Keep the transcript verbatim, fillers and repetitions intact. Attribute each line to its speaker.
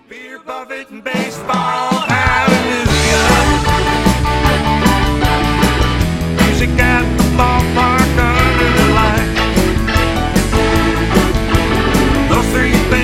Speaker 1: Beer, Buffett, and baseball, hallelujah. Music at the ballpark under the lights. Those three